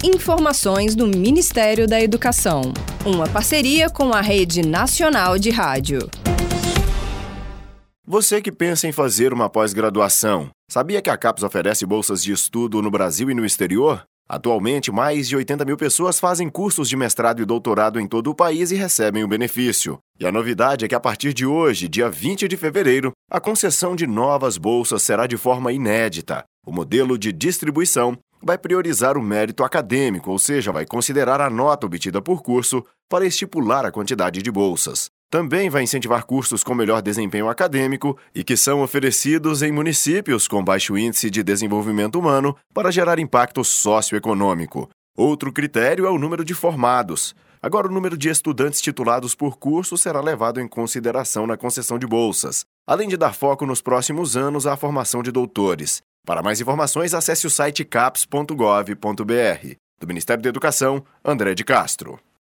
Informações do Ministério da Educação. Uma parceria com a Rede Nacional de Rádio. Você que pensa em fazer uma pós-graduação, sabia que a CAPES oferece bolsas de estudo no Brasil e no exterior? Atualmente, mais de 80 mil pessoas fazem cursos de mestrado e doutorado em todo o país e recebem o benefício. E a novidade é que a partir de hoje, dia 20 de fevereiro, a concessão de novas bolsas será de forma inédita. O modelo de distribuição vai priorizar o mérito acadêmico, ou seja, vai considerar a nota obtida por curso para estipular a quantidade de bolsas. Também vai incentivar cursos com melhor desempenho acadêmico e que são oferecidos em municípios com baixo índice de desenvolvimento humano para gerar impacto socioeconômico. Outro critério é o número de formados. Agora, o número de estudantes titulados por curso será levado em consideração na concessão de bolsas, além de dar foco nos próximos anos à formação de doutores. Para mais informações, acesse o site capes.gov.br. Do Ministério da Educação, André de Castro.